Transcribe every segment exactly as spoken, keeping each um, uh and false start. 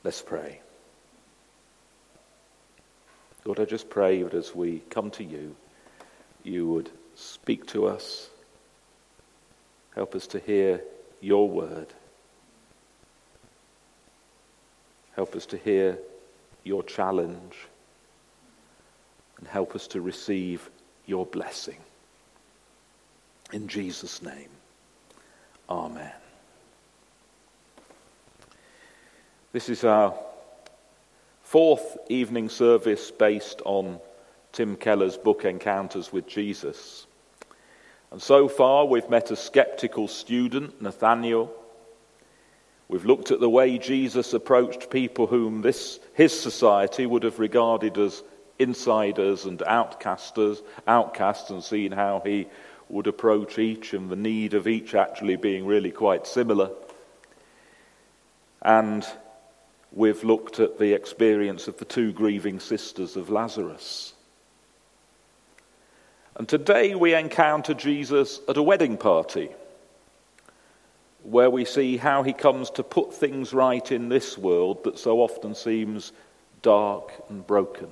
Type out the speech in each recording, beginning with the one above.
Let's pray. Lord, I just pray that as we come to you, you would speak to us, help us to hear your word, help us to hear your challenge, and help us to receive your blessing. In Jesus' name, amen. This is our fourth evening service based on Tim Keller's book Encounters with Jesus. And so far we've met a skeptical student, Nathaniel. We've looked at the way Jesus approached people whom this his society would have regarded as insiders and outcasters, outcasts, and seen how he would approach each and the need of each actually being really quite similar. And we've looked at the experience of the two grieving sisters of Lazarus. And today we encounter Jesus at a wedding party, where we see how he comes to put things right in this world that so often seems dark and broken.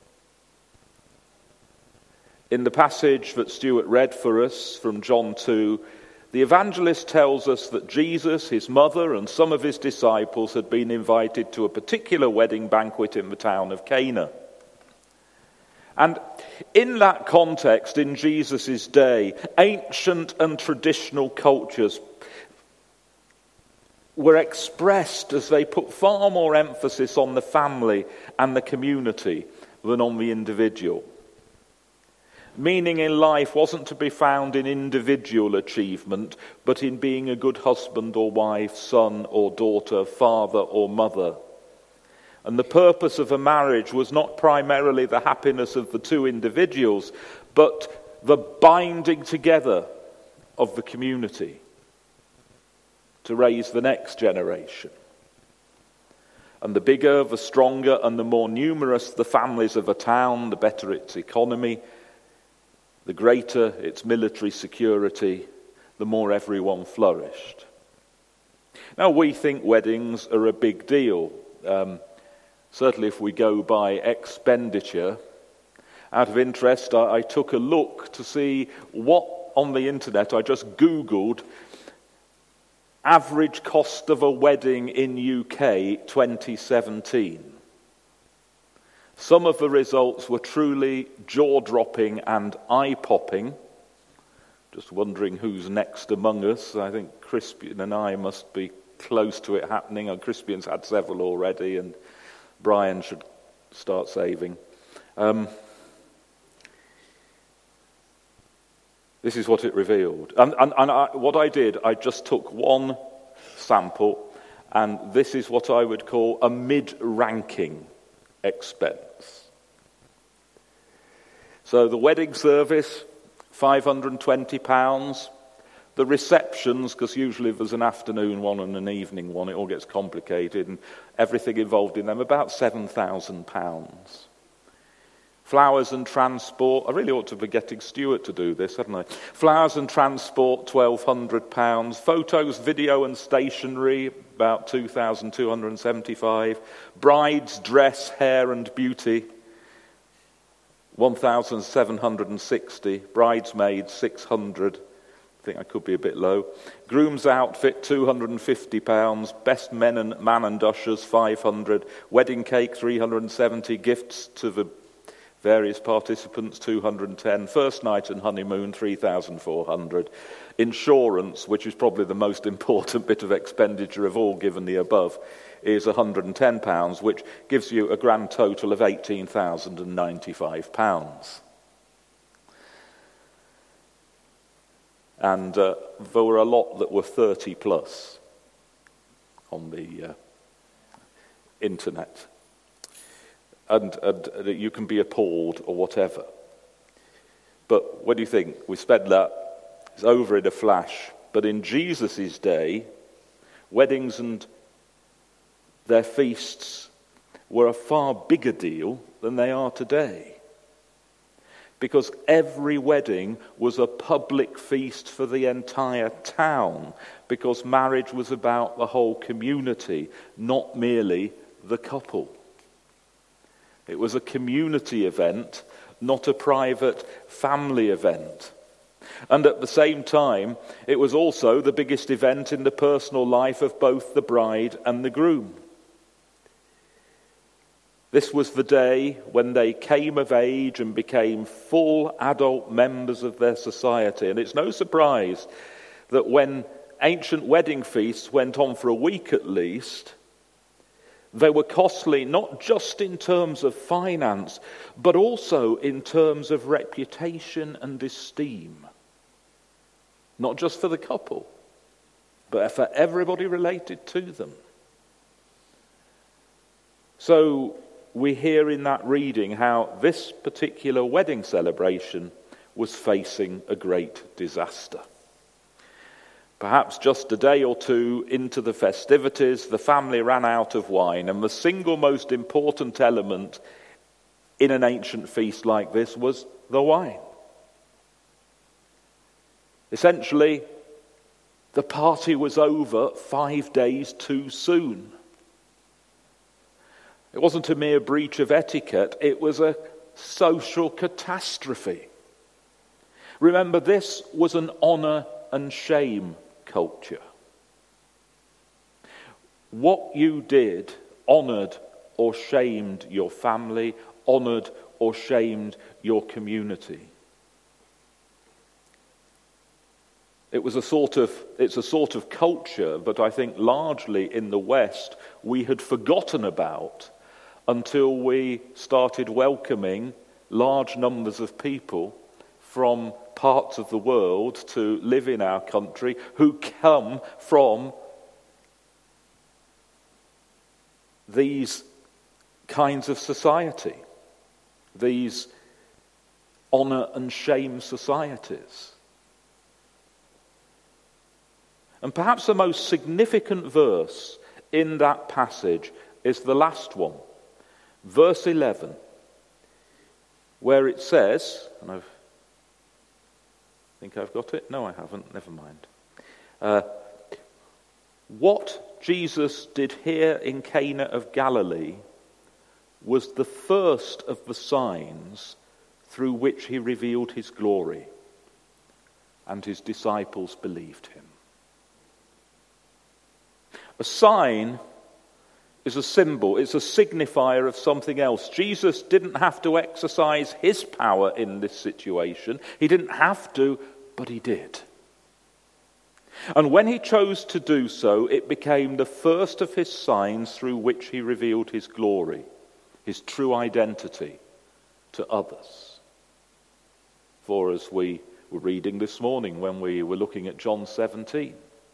In the passage that Stuart read for us from John two, the evangelist tells us that Jesus, his mother, and some of his disciples had been invited to a particular wedding banquet in the town of Cana. And in that context, in Jesus' day, ancient and traditional cultures were expressed as they put far more emphasis on the family and the community than on the individual. Meaning in life wasn't to be found in individual achievement, but in being a good husband or wife, son or daughter, father or mother. And the purpose of a marriage was not primarily the happiness of the two individuals, but the binding together of the community to raise the next generation. And the bigger, the stronger, and the more numerous the families of a town, the better its economy, the greater its military security, the more everyone flourished. Now, we think weddings are a big deal. Um, certainly if we go by expenditure. Out of interest, I, I took a look to see what on the internet, I just Googled average cost of a wedding in U K twenty seventeen. Some of the results were truly jaw-dropping and eye-popping. Just wondering who's next among us. I think Crispian and I must be close to it happening. Crispian's had several already, and Brian should start saving. Um, this is what it revealed. And, and, and I, what I did, I just took one sample, and this is what I would call a mid-ranking expense. So the wedding service, five hundred twenty pounds. The receptions, because usually there's an afternoon one and an evening one, it all gets complicated, and everything involved in them, about seven thousand pounds. Flowers and transport, I really ought to be getting Stuart to do this, hadn't I? Flowers and transport, twelve hundred pounds. Photos, video and stationery, about two thousand two hundred seventy-five. Bride's dress, hair and beauty, one thousand seven hundred sixty. Bridesmaids, six hundred. I think I could be a bit low. Groom's outfit, two hundred fifty pounds. Best men and man and ushers, five hundred. Wedding cake, three hundred seventy. Gifts to the various participants, two hundred ten. First night and honeymoon, three thousand four hundred. Insurance, which is probably the most important bit of expenditure of all given the above, is one hundred ten pounds, which gives you a grand total of eighteen thousand ninety-five pounds. And uh, there were a lot that were thirty plus on the uh, internet. And, and you can be appalled or whatever. But what do you think? We spent that, it's over in a flash. But in Jesus' day, weddings and their feasts were a far bigger deal than they are today. Because every wedding was a public feast for the entire town. Because marriage was about the whole community, not merely the couple. It was a community event, not a private family event. And at the same time, it was also the biggest event in the personal life of both the bride and the groom. This was the day when they came of age and became full adult members of their society. And it's no surprise that when ancient wedding feasts went on for a week at least, they were costly not just in terms of finance, but also in terms of reputation and esteem. Not just for the couple, but for everybody related to them. So we hear in that reading how this particular wedding celebration was facing a great disaster. Perhaps just a day or two into the festivities, the family ran out of wine, and the single most important element in an ancient feast like this was the wine. Essentially, the party was over five days too soon. It wasn't a mere breach of etiquette, it was a social catastrophe. Remember, this was an honour and shame culture. What you did honoured or shamed your family, honoured or shamed your community. It was a sort of, it's a sort of culture that I think largely in the West we had forgotten about until we started welcoming large numbers of people from parts of the world to live in our country who come from these kinds of society, these honour and shame societies. And perhaps the most significant verse in that passage is the last one, verse eleven, where it says, and I think I've got it. No, I haven't. Never mind. Uh, what Jesus did here in Cana of Galilee was the first of the signs through which he revealed his glory, and his disciples believed him. A sign is a symbol, it's a signifier of something else. Jesus didn't have to exercise his power in this situation. He didn't have to, but he did. And when he chose to do so, it became the first of his signs through which he revealed his glory, his true identity to others. For as we were reading this morning when we were looking at John seventeen,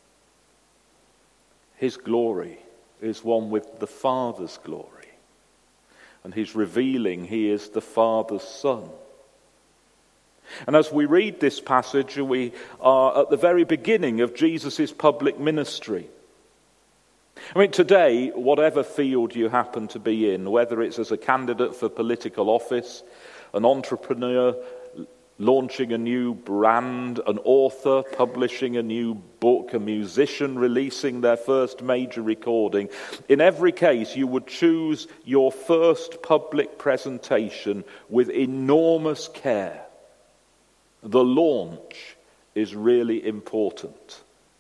his glory is one with the Father's glory. And he's revealing he is the Father's Son. And as we read this passage, we are at the very beginning of Jesus' public ministry. I mean, today, whatever field you happen to be in, whether it's as a candidate for political office, an entrepreneur launching a new brand, an author publishing a new book, a musician releasing their first major recording, in every case you would choose your first public presentation with enormous care. The launch is really important.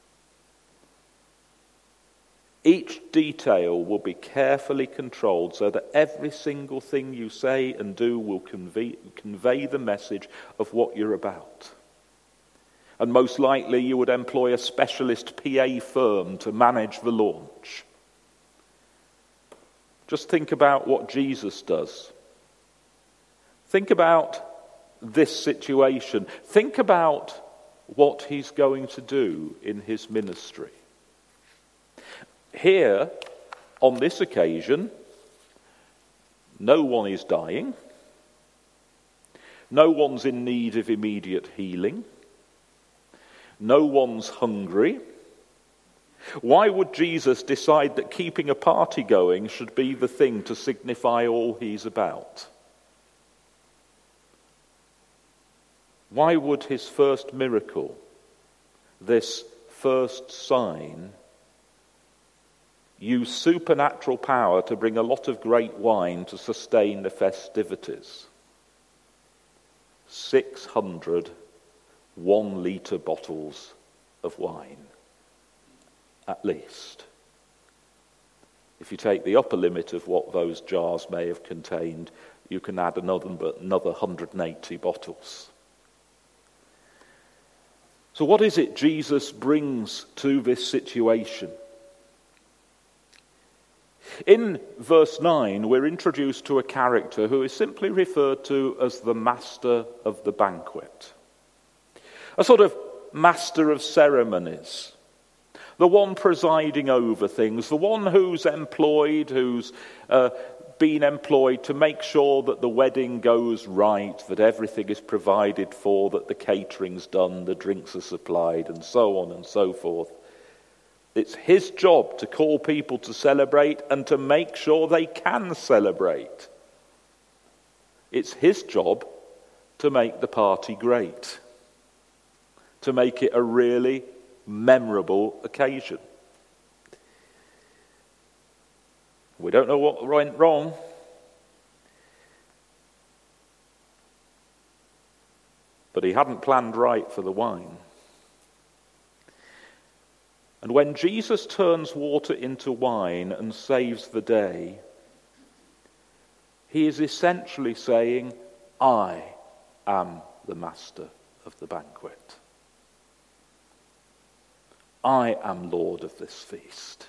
Each detail will be carefully controlled so that every single thing you say and do will convey, convey the message of what you're about. And most likely you would employ a specialist P A firm to manage the launch. Just think about what Jesus does. Think about this situation. Think about what he's going to do in his ministry. Here, on this occasion, no one is dying. No one's in need of immediate healing. No one's hungry. Why would Jesus decide that keeping a party going should be the thing to signify all he's about? Why would his first miracle, this first sign, use supernatural power to bring a lot of great wine to sustain the festivities. six hundred one-litre bottles of wine, at least. If you take the upper limit of what those jars may have contained, you can add another, another one hundred eighty bottles. So what is it Jesus brings to this situation? In verse nine, we're introduced to a character who is simply referred to as the master of the banquet. A sort of master of ceremonies. The one presiding over things. The one who's employed, who's uh, been employed to make sure that the wedding goes right, that everything is provided for, that the catering's done, the drinks are supplied, and so on and so forth. It's his job to call people to celebrate and to make sure they can celebrate. It's his job to make the party great, to make it a really memorable occasion. We don't know what went wrong. But he hadn't planned right for the wine. And when Jesus turns water into wine and saves the day, he is essentially saying, I am the master of the banquet. I am Lord of this feast.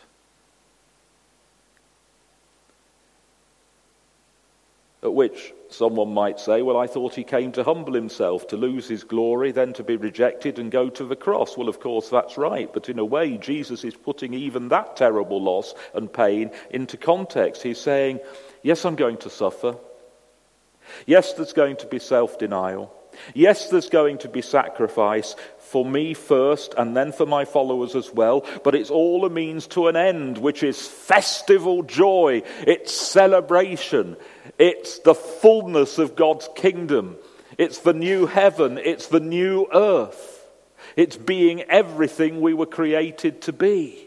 At which someone might say, well, I thought he came to humble himself, to lose his glory, then to be rejected and go to the cross. Well, of course, that's right. But in a way, Jesus is putting even that terrible loss and pain into context. He's saying, yes, I'm going to suffer. Yes, there's going to be self-denial. Yes, there's going to be sacrifice for me first and then for my followers as well. But it's all a means to an end, which is festival joy. It's celebration. It's the fullness of God's kingdom. It's the new heaven. It's the new earth. It's being everything we were created to be.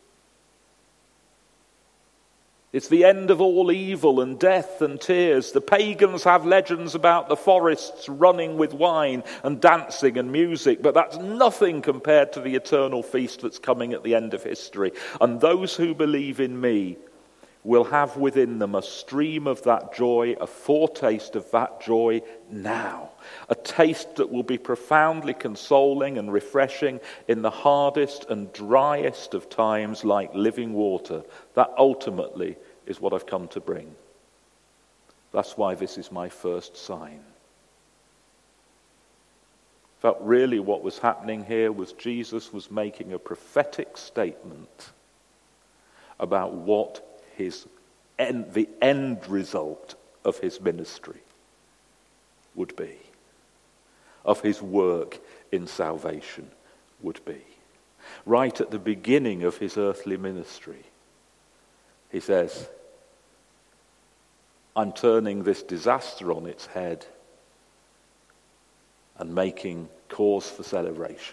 It's the end of all evil and death and tears. The pagans have legends about the forests running with wine and dancing and music, but that's nothing compared to the eternal feast that's coming at the end of history. And those who believe in me will have within them a stream of that joy, a foretaste of that joy now. A taste that will be profoundly consoling and refreshing in the hardest and driest of times, like living water. That ultimately is what I've come to bring. That's why this is my first sign. In fact, really what was happening here was Jesus was making a prophetic statement about what his end, the end result of his ministry would be, of his work in salvation would be. Right at the beginning of his earthly ministry, he says, I'm turning this disaster on its head and making cause for celebration.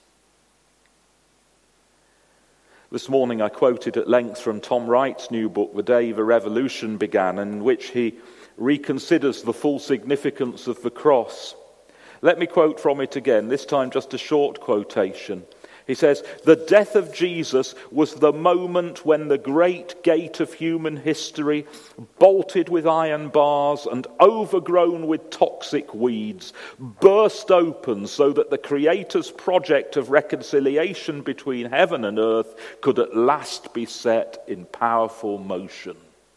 This morning I quoted at length from Tom Wright's new book, The Day the Revolution Began, in which he reconsiders the full significance of the cross. Let me quote from it again, this time just a short quotation. He says, the death of Jesus was the moment when the great gate of human history, bolted with iron bars and overgrown with toxic weeds, burst open so that the Creator's project of reconciliation between heaven and earth could at last be set in powerful motion.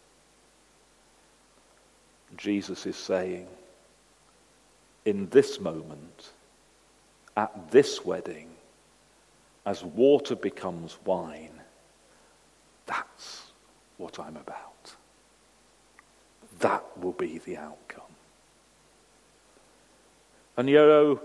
Jesus is saying, in this moment, at this wedding, as water becomes wine, that's what I'm about. That will be the outcome. And you know,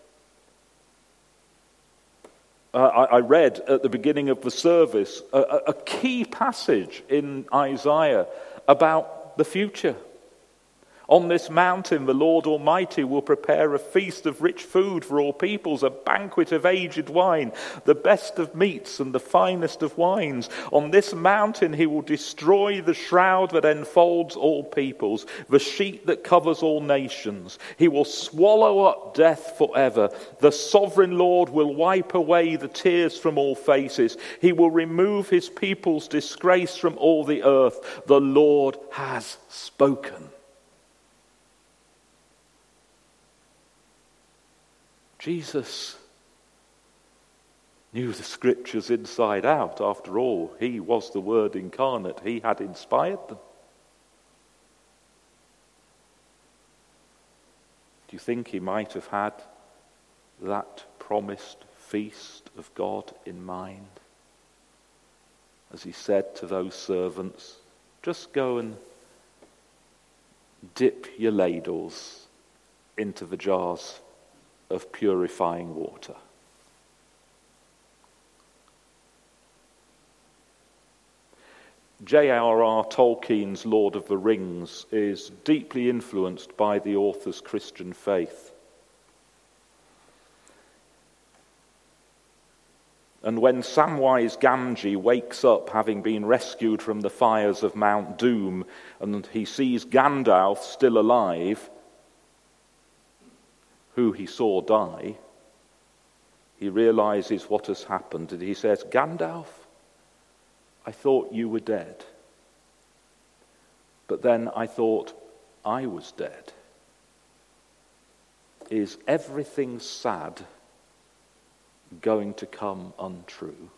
uh, I, I read at the beginning of the service a, a key passage in Isaiah about the future. On this mountain the Lord Almighty will prepare a feast of rich food for all peoples, a banquet of aged wine, the best of meats and the finest of wines. On this mountain he will destroy the shroud that enfolds all peoples, the sheet that covers all nations. He will swallow up death forever. The sovereign Lord will wipe away the tears from all faces. He will remove his people's disgrace from all the earth. The Lord has spoken. Jesus knew the scriptures inside out. After all, he was the Word incarnate. He had inspired them. Do you think he might have had that promised feast of God in mind? As he said to those servants, just go and dip your ladles into the jars of purifying water. J R R Tolkien's Lord of the Rings is deeply influenced by the author's Christian faith. And when Samwise Gamgee wakes up having been rescued from the fires of Mount Doom and he sees Gandalf still alive, who he saw die, he realizes what has happened. And he says, Gandalf, I thought you were dead. But then I thought I was dead. Is everything sad going to come untrue?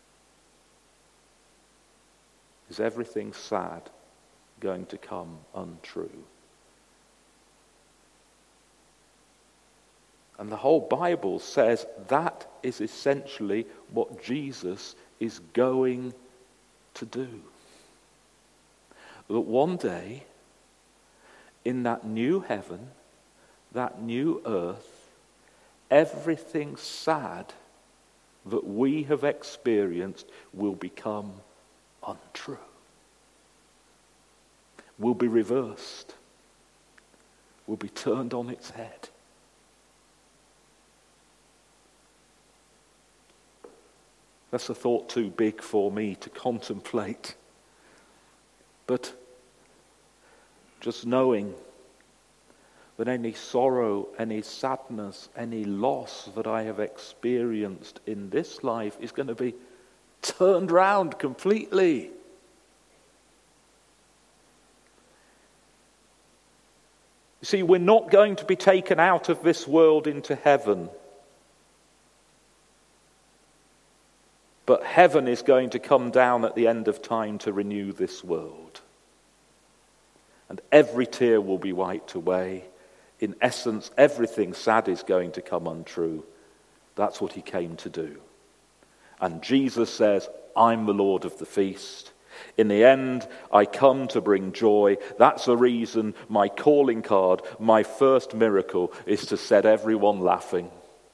Is everything sad going to come untrue? And the whole Bible says that is essentially what Jesus is going to do. That one day, in that new heaven, that new earth, everything sad that we have experienced will become untrue. Will be reversed. Will be turned on its head. That's a thought too big for me to contemplate. But just knowing that any sorrow, any sadness, any loss that I have experienced in this life is going to be turned round completely. You see, we're not going to be taken out of this world into heaven. But heaven is going to come down at the end of time to renew this world. And every tear will be wiped away. In essence, everything sad is going to come untrue. That's what he came to do. And Jesus says, I'm the Lord of the feast. In the end, I come to bring joy. That's the reason my calling card, my first miracle, is to set everyone laughing.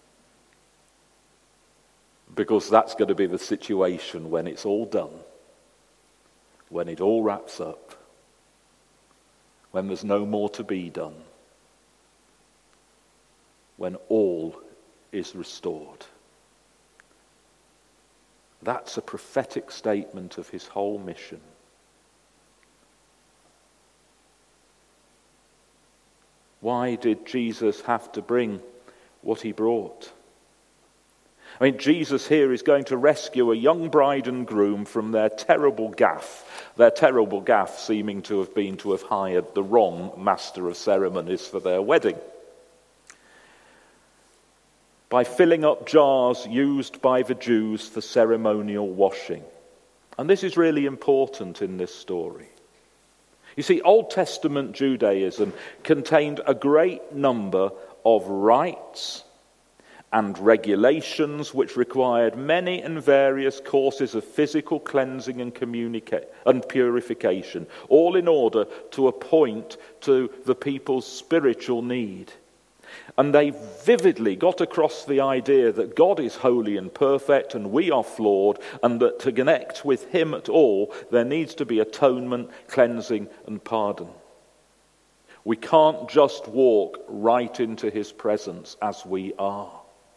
Because that's going to be the situation when it's all done, when it all wraps up, when there's no more to be done, when all is restored. That's a prophetic statement of his whole mission. Why did Jesus have to bring what he brought? I mean, Jesus here is going to rescue a young bride and groom from their terrible gaffe, their terrible gaffe seeming to have been to have hired the wrong master of ceremonies for their wedding, by filling up jars used by the Jews for ceremonial washing. And this is really important in this story. You see, Old Testament Judaism contained a great number of rites and regulations which required many and various courses of physical cleansing and communica- and purification, all in order to appoint to the people's spiritual need. And they vividly got across the idea that God is holy and perfect and we are flawed, and that to connect with him at all, there needs to be atonement, cleansing and pardon. We can't just walk right into his presence as we are.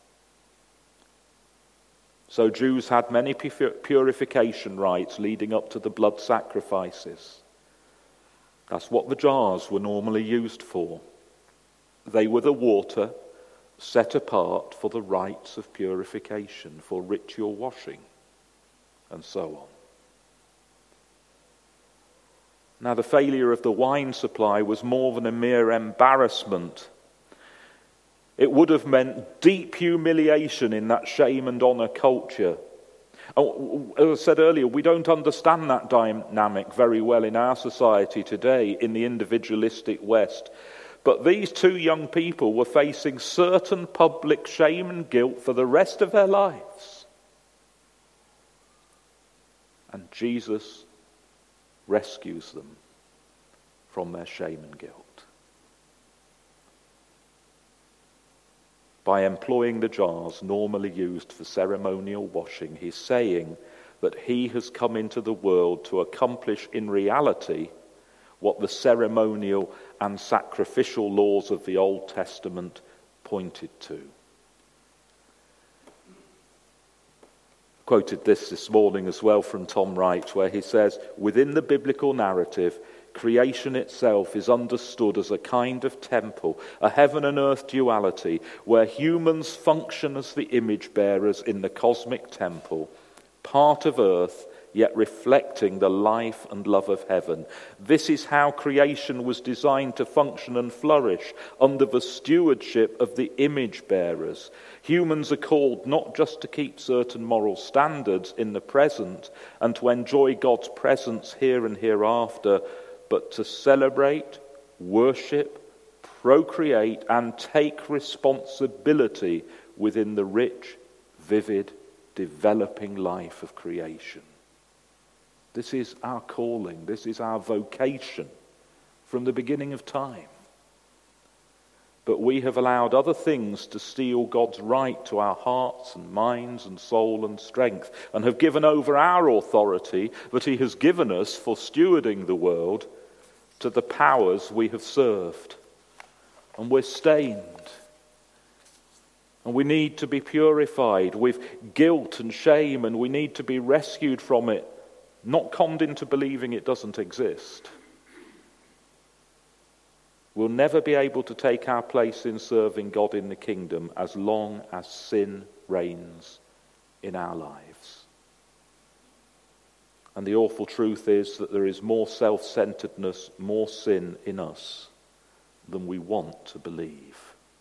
So Jews had many purification rites leading up to the blood sacrifices. That's what the jars were normally used for. They were the water set apart for the rites of purification, for ritual washing, and so on. Now, the failure of the wine supply was more than a mere embarrassment. It would have meant deep humiliation in that shame and honor culture. As I said earlier, we don't understand that dynamic very well in our society today, in the individualistic West. But these two young people were facing certain public shame and guilt for the rest of their lives. And Jesus rescues them from their shame and guilt by employing the jars normally used for ceremonial washing. He's saying that he has come into the world to accomplish in reality what the ceremonial and sacrificial laws of the Old Testament pointed to. Quoted this this morning as well from Tom Wright, where he says, within the biblical narrative, creation itself is understood as a kind of temple, a heaven and earth duality, where humans function as the image bearers in the cosmic temple, part of earth, yet reflecting the life and love of heaven. This is how creation was designed to function and flourish, under the stewardship of the image bearers. Humans are called not just to keep certain moral standards in the present and to enjoy God's presence here and hereafter, but to celebrate, worship, procreate, and take responsibility within the rich, vivid, developing life of creation. This is our calling. This is our vocation from the beginning of time. But we have allowed other things to steal God's right to our hearts and minds and soul and strength, and have given over our authority that he has given us for stewarding the world to the powers we have served. And we're stained. And we need to be purified with guilt and shame, and we need to be rescued from it, not conned into believing it doesn't exist. We'll never be able to take our place in serving God in the kingdom as long as sin reigns in our lives. And the awful truth is that there is more self-centeredness, more sin in us than we want to believe.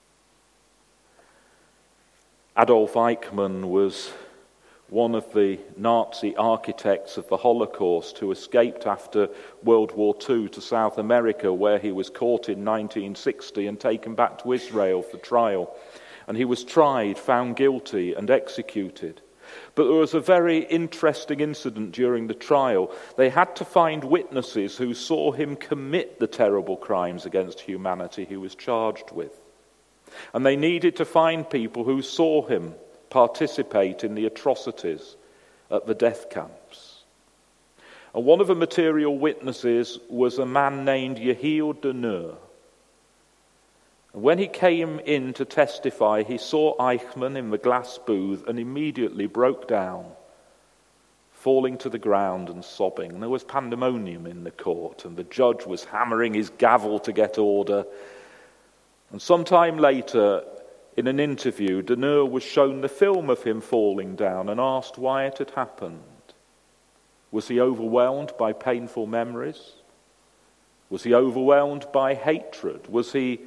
Adolf Eichmann was one of the Nazi architects of the Holocaust who escaped after World War Two to South America, where he was caught in nineteen sixty and taken back to Israel for trial. And he was tried, found guilty, and executed. But there was a very interesting incident during the trial. They had to find witnesses who saw him commit the terrible crimes against humanity he was charged with. And they needed to find people who saw him participate in the atrocities at the death camps. And one of the material witnesses was a man named Yehiel Danur. And when he came in to testify, he saw Eichmann in the glass booth and immediately broke down, falling to the ground and sobbing. And there was pandemonium in the court, and the judge was hammering his gavel to get order. And sometime later, in an interview, Danur was shown the film of him falling down and asked why it had happened. Was he overwhelmed by painful memories? Was he overwhelmed by hatred? Was he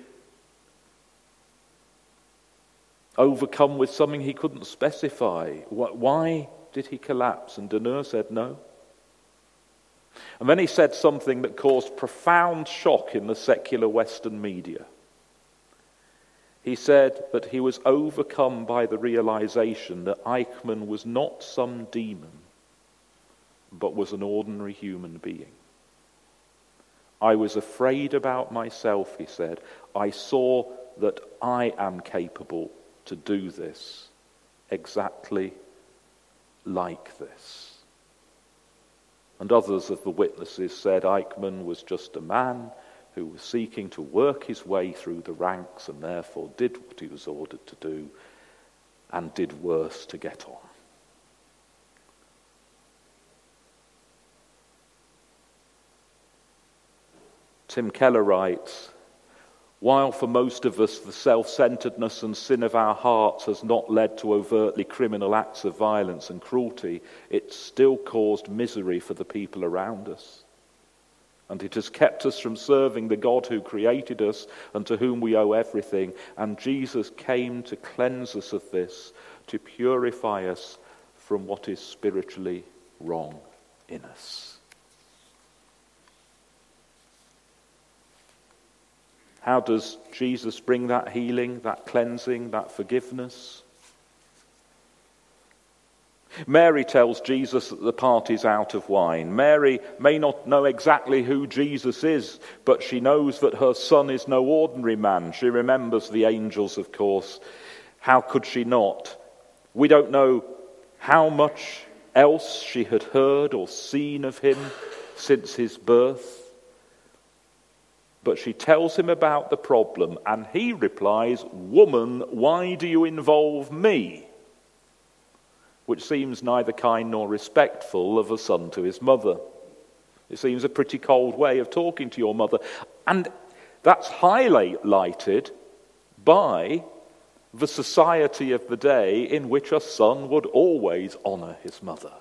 overcome with something he couldn't specify? Why did he collapse? And Danur said no. And then he said something that caused profound shock in the secular Western media. He said that he was overcome by the realization that Eichmann was not some demon, but was an ordinary human being. I was afraid about myself, he said. I saw that I am capable to do this, exactly like this. And others of the witnesses said Eichmann was just a man who was seeking to work his way through the ranks and therefore did what he was ordered to do and did worse to get on. Tim Keller writes, while for most of us the self-centeredness and sin of our hearts has not led to overtly criminal acts of violence and cruelty, it still caused misery for the people around us. And it has kept us from serving the God who created us and to whom we owe everything. And Jesus came to cleanse us of this, to purify us from what is spiritually wrong in us. How does Jesus bring that healing, that cleansing, that forgiveness? Mary tells Jesus that the party's out of wine. Mary may not know exactly who Jesus is, but she knows that her son is no ordinary man. She remembers the angels, of course. How could she not? We don't know how much else she had heard or seen of him since his birth. But she tells him about the problem, and he replies, "Woman, why do you involve me?" Which seems neither kind nor respectful of a son to his mother. It seems a pretty cold way of talking to your mother. And that's highlighted by the society of the day in which a son would always honour his mother.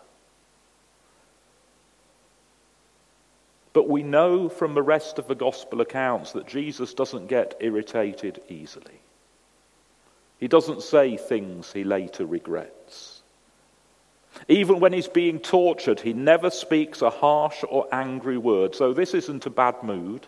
But we know from the rest of the gospel accounts that Jesus doesn't get irritated easily. He doesn't say things he later regrets. Even when he's being tortured, he never speaks a harsh or angry word. So this isn't a bad mood.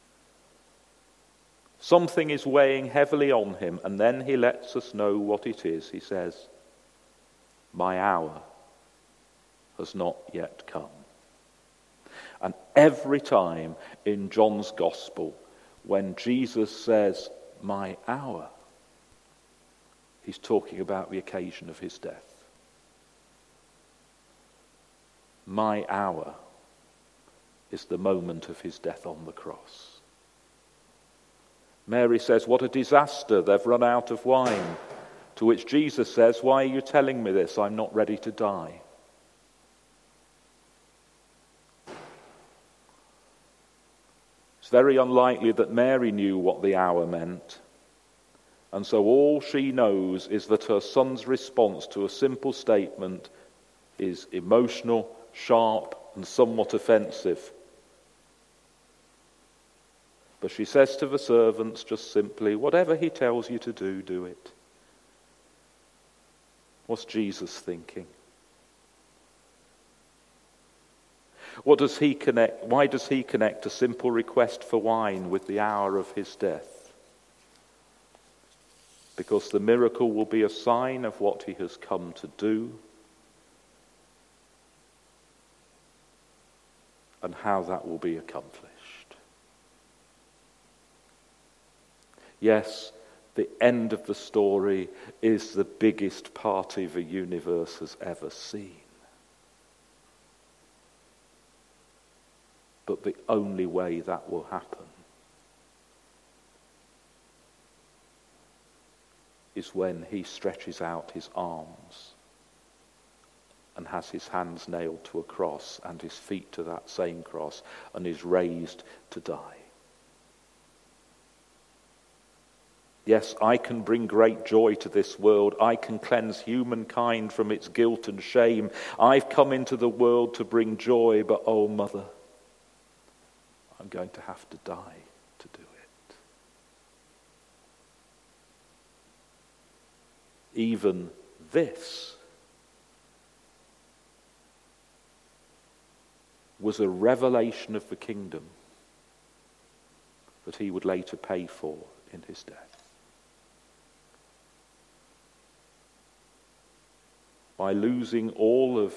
Something is weighing heavily on him, and then he lets us know what it is. He says, "My hour has not yet come." And every time in John's Gospel, when Jesus says, "my hour," he's talking about the occasion of his death. My hour is the moment of his death on the cross. Mary says, "What a disaster, they've run out of wine." To which Jesus says, "Why are you telling me this? I'm not ready to die." Very unlikely that Mary knew what the hour meant. And so all she knows is that her son's response to a simple statement is emotional, sharp, and somewhat offensive. But she says to the servants just simply, "Whatever he tells you to do, do it." What's Jesus thinking? What does he connect? Why does he connect a simple request for wine with the hour of his death? Because the miracle will be a sign of what he has come to do and how that will be accomplished. Yes, the end of the story is the biggest party the universe has ever seen. But the only way that will happen is when he stretches out his arms and has his hands nailed to a cross and his feet to that same cross and is raised to die. Yes, I can bring great joy to this world. I can cleanse humankind from its guilt and shame. I've come into the world to bring joy, but oh, Mother, I'm going to have to die to do it. Even this was a revelation of the kingdom that he would later pay for in his death. By losing all of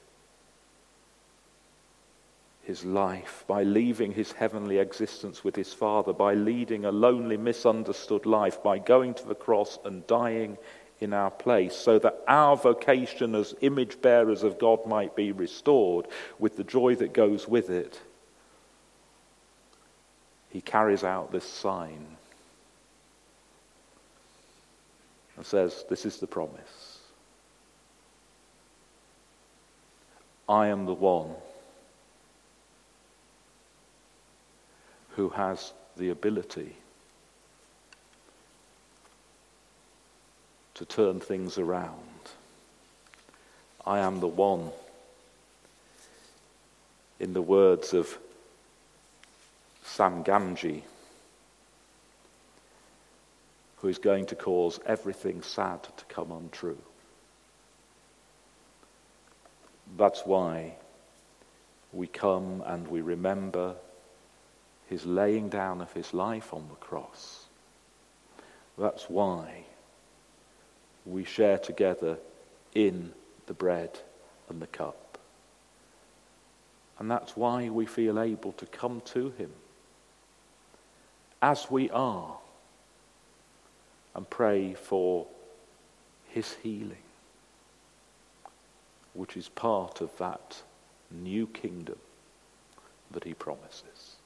his life, by leaving his heavenly existence with his Father, by leading a lonely, misunderstood life, by going to the cross and dying in our place, so that our vocation as image bearers of God might be restored with the joy that goes with it. he carries out this sign and says, this is the promise. I am the one who has the ability to turn things around. I am the one, in the words of Sam Gamgee, who is going to cause everything sad to come untrue. That's why we come and we remember his laying down of his life on the cross. That's why we share together in the bread and the cup. And that's why we feel able to come to him as we are and pray for his healing, which is part of that new kingdom that he promises.